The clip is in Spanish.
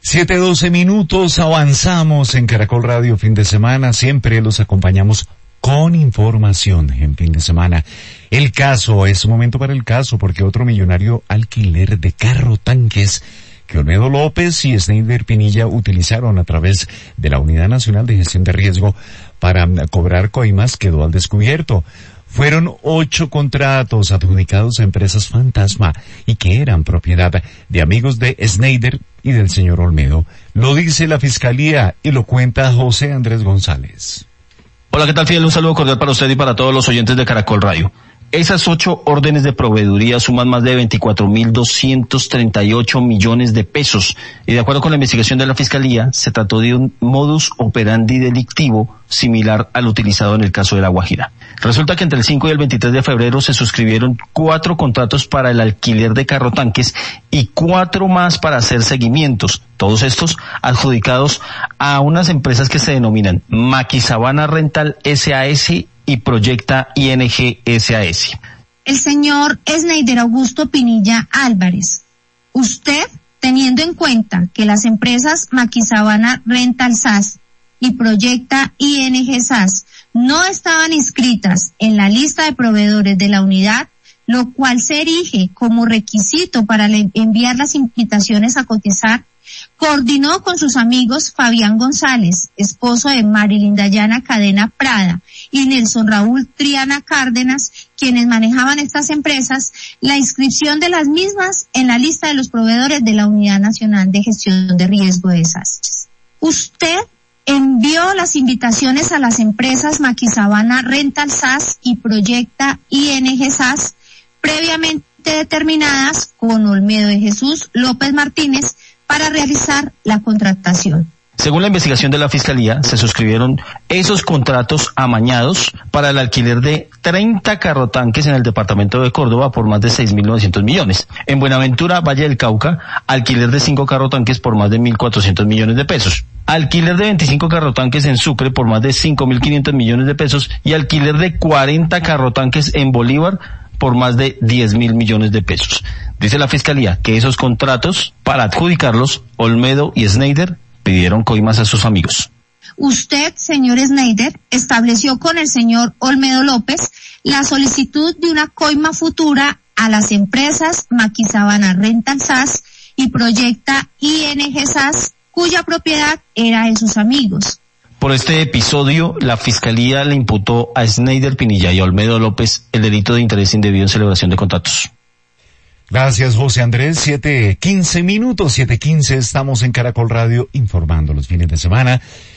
7:12, avanzamos en Caracol Radio fin de semana, siempre los acompañamos con información en fin de semana. El caso, es momento para el caso, porque otro millonario alquiler de carro tanques que Olmedo López y Sneider Pinilla utilizaron a través de la Unidad Nacional de Gestión de Riesgo para cobrar coimas quedó al descubierto. Fueron 8 contratos adjudicados a empresas fantasma y que eran propiedad de amigos de Sneider y del señor Olmedo. Lo dice la Fiscalía y lo cuenta José Andrés González. Hola, ¿qué tal, Fidel? Un saludo cordial para usted y para todos los oyentes de Caracol Radio. Esas 8 órdenes de proveeduría suman más de 24.238 millones de pesos. Y de acuerdo con la investigación de la Fiscalía, se trató de un modus operandi delictivo similar al utilizado en el caso de La Guajira. Resulta que entre el 5 y el 23 de febrero se suscribieron 4 contratos para el alquiler de carrotanques y 4 más para hacer seguimientos. Todos estos adjudicados a unas empresas que se denominan Maquisabana Rental SAS y Proyecta ING SAS. El señor Sneider Augusto Pinilla Álvarez, usted, teniendo en cuenta que las empresas Maquisabana Rental SAS y Proyecta ING SAS no estaban inscritas en la lista de proveedores de la unidad, lo cual se erige como requisito para enviar las invitaciones a cotizar, coordinó con sus amigos Fabián González, esposo de Marilyn Dayana Cadena Prada, y Nelson Raúl Triana Cárdenas, quienes manejaban estas empresas, la inscripción de las mismas en la lista de los proveedores de la Unidad Nacional de Gestión de Riesgo de Desastres. Usted envió las invitaciones a las empresas Maquisabana Rental SAS y Proyecta ING SAS, previamente determinadas con Olmedo de Jesús López Martínez, para realizar la contratación. Según la investigación de la Fiscalía, se suscribieron esos contratos amañados para el alquiler de 30 carrotanques en el departamento de Córdoba por más de 6.900 millones. En Buenaventura, Valle del Cauca, alquiler de 5 carrotanques por más de 1.400 millones de pesos. Alquiler de 25 carrotanques en Sucre por más de 5.500 millones de pesos y alquiler de 40 carrotanques en Bolívar por más de 10.000 millones de pesos. Dice la Fiscalía que esos contratos, para adjudicarlos, Olmedo y Sneider pidieron coimas a sus amigos. Usted, señor Sneider, estableció con el señor Olmedo López la solicitud de una coima futura a las empresas Maquisabana Rental SAS y Proyecta ING SAS, cuya propiedad era de sus amigos. Por este episodio, la Fiscalía le imputó a Sneider Pinilla y a Olmedo López el delito de interés indebido en celebración de contratos. Gracias, José Andrés. 7:15, 7:15, estamos en Caracol Radio informando los fines de semana.